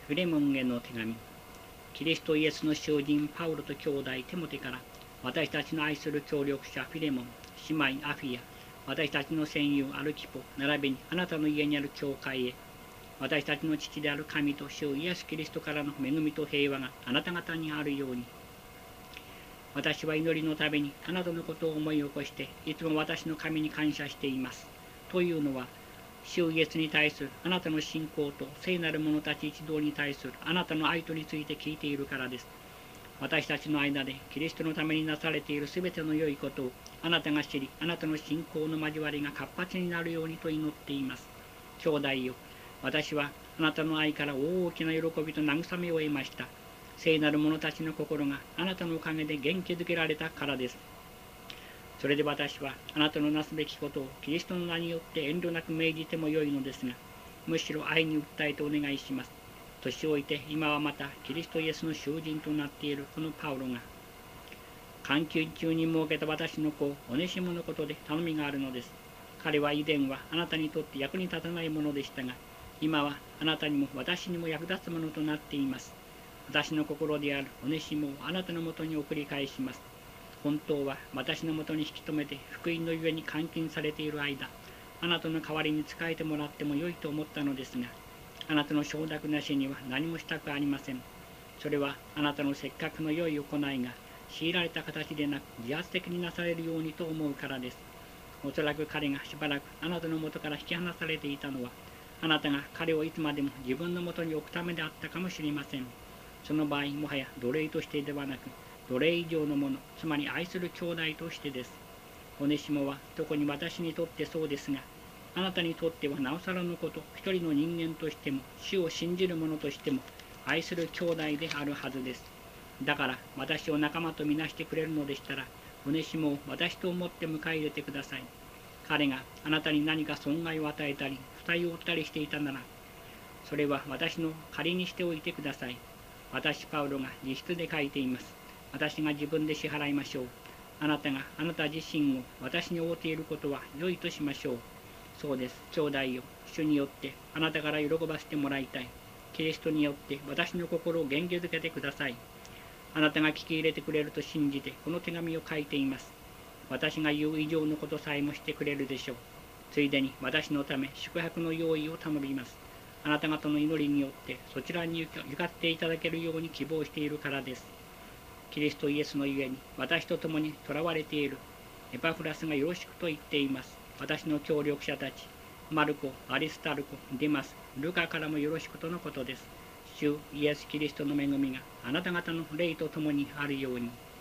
フィレモンへの手紙。キリストイエスの囚人パウロと兄弟テモテから、私たちの愛する協力者フィレモン、姉妹アフィア、私たちの戦友アルキポ、並びにあなたの家にある教会へ、私たちの父である神と主イエス・キリストからの恵みと平和があなた方にあるように。私は祈りのためにあなたのことを思い起こして、いつも私の神に感謝しています。というのは、主イエスに対するあなたの信仰と聖なる者たち一同に対するあなたの愛とについて聞いているからです。私たちの間でキリストのためになされているすべての良いことをあなたが知り、あなたの信仰の交わりが活発になるようにと祈っています。兄弟よ、私はあなたの愛から大きな喜びと慰めを得ました。聖なる者たちの心があなたのおかげで元気づけられたからです。それで私はあなたのなすべきことをキリストの名によって遠慮なく命じてもよいのですが、むしろ愛に訴えてお願いします。年老いて今はまたキリストイエスの囚人となっているこのパウロが、監禁中に設けた私の子オネシモのことで頼みがあるのです。彼は以前はあなたにとって役に立たないものでしたが、今はあなたにも私にも役立つものとなっています。私の心であるオネシモをあなたのもとに送り返します。本当は私のもとに引き止めて福音のゆえに監禁されている間、あなたの代わりに仕えてもらってもよいと思ったのですが、あなたの承諾なしには何もしたくありません。それはあなたのせっかくの良い行いが強いられた形でなく自発的になされるようにと思うからです。おそらく彼がしばらくあなたのもとから引き離されていたのは、あなたが彼をいつまでも自分のもとに置くためであったかもしれません。その場合、もはや奴隷としてではなく、奴隷以上のもの、つまり愛する兄弟としてです。オネシモは特に私にとってそうですが、あなたにとってはなおさらのこと、一人の人間としても、主を信じる者としても、愛する兄弟であるはずです。だから、私を仲間とみなしてくれるのでしたら、オネシモを私と思って迎え入れてください。彼があなたに何か損害を与えたり、負担を負ったりしていたなら、それは私の仮にしておいてください。私、パウロが自筆で書いています。私が自分で支払いましょう。あなたがあなた自身を私に負うていることは良いとしましょう。そうです、兄弟よ。主によってあなたから喜ばせてもらいたい。キリストによって私の心を元気づけてください。あなたが聞き入れてくれると信じてこの手紙を書いています。私が言う以上のことさえもしてくれるでしょう。ついでに私のため宿泊の用意を頼みます。あなた方の祈りによってそちらに行かっていただけるように希望しているからです。キリストイエスのゆえに私と共に囚われているエパフラスがよろしくと言っています。私の協力者たち、マルコ、アリスタルコ、ディマス、ルカからもよろしくとのことです。主イエス・キリストの恵みがあなた方の霊と共にあるように。